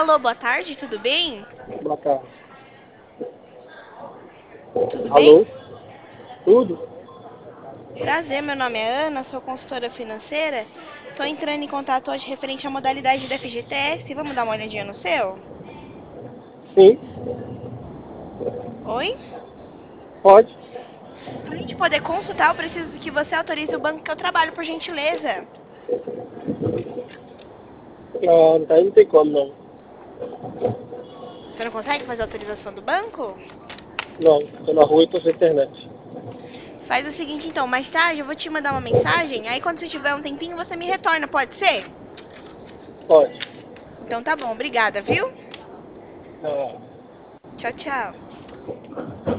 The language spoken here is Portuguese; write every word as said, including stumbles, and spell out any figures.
Alô, boa tarde, tudo bem? Boa tarde. Tudo bem? Alô? Tudo? Prazer, meu nome é Ana, sou consultora financeira. Estou entrando em contato hoje referente à modalidade da F G T S. Vamos dar uma olhadinha no seu? Sim, Oi? pode. Para a gente poder consultar, eu preciso que você autorize o banco que eu trabalho, por gentileza. Ah, daí não tem como, não. Você não consegue fazer a autorização do banco? Não, tô na rua e tô sem internet. Faz o seguinte, então, mais tarde eu vou te mandar uma mensagem, aí quando você tiver um tempinho você me retorna, pode ser? Pode. Então tá bom, obrigada, viu? Ah, Tchau, tchau.